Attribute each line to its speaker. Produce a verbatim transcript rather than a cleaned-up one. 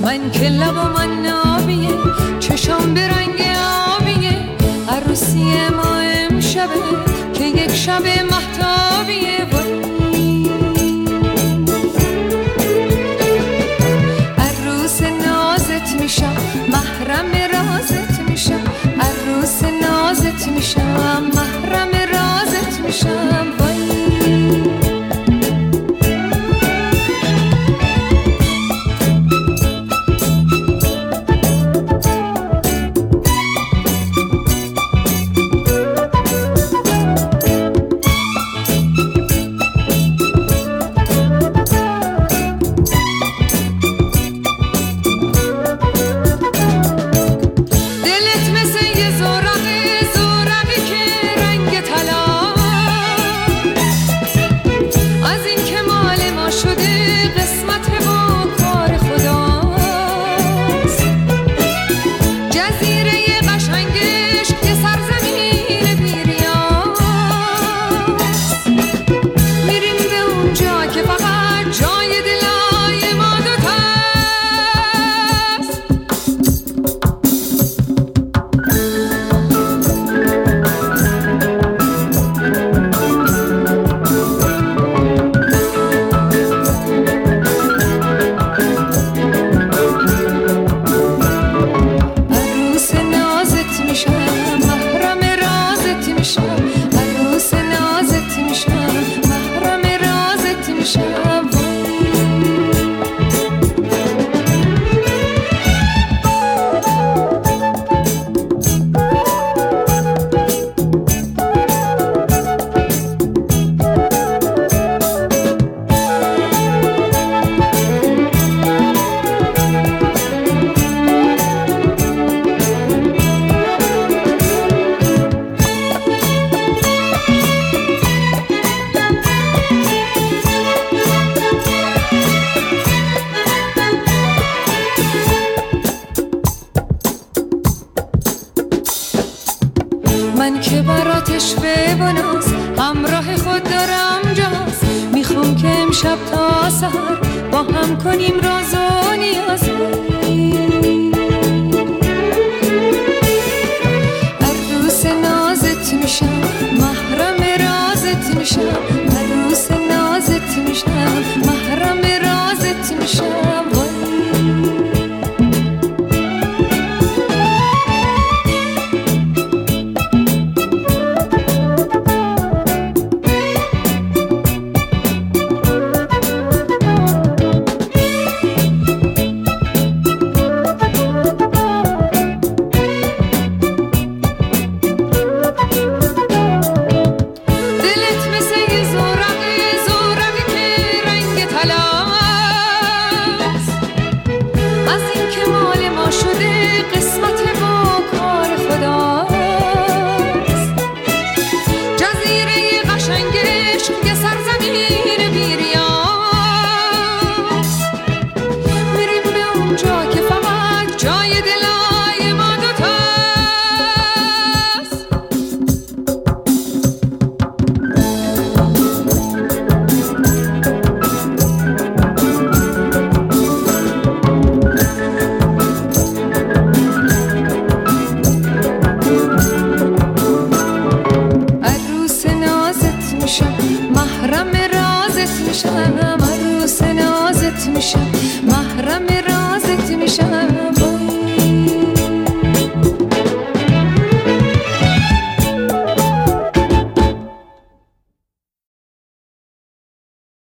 Speaker 1: من که لبم نابیه چشام به رنگ آبیه عروسی ما امشبه که یک شب مهتابیه عروس نازت میشم محرم رازت میشم عروس نازت میشم محرم رازت میشم من که براتش ببناس همراه خود دارم جاز میخوام که امشب تا سحر با هم کنیم راز و نیاز عروس نازت میشم محرم رازت میشم عروس نازت میشم محرم رازت میشم محرم رازت میشم عروس نازت میشم محرم رازت